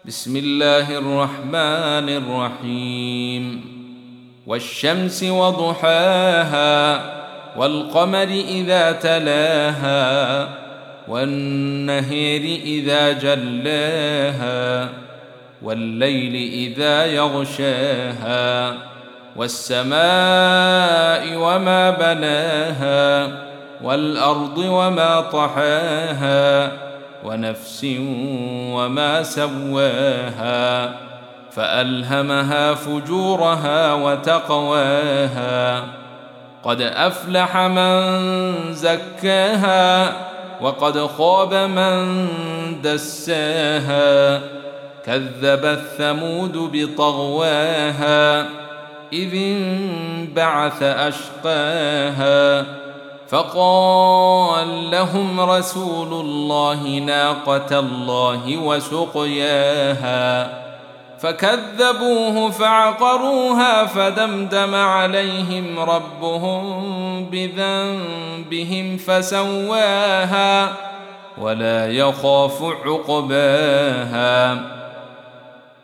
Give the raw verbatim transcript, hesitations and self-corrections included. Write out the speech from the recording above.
بسم الله الرحمن الرحيم والشمس وضحاها والقمر إذا تلاها والنهر إذا جلاها والليل إذا يغشاها والسماء وما بناها والأرض وما طحاها ونفس وما سواها فألهمها فجورها وتقواها قد أفلح من زكاها وقد خاب من دساها كذبت ثمود بطغواها إذ انبعث أشقاها فقال لهم رسول الله ناقة الله وسقياها فكذبوه فعقروها فدمدم عليهم ربهم بذنبهم فسواها ولا يخاف عقباها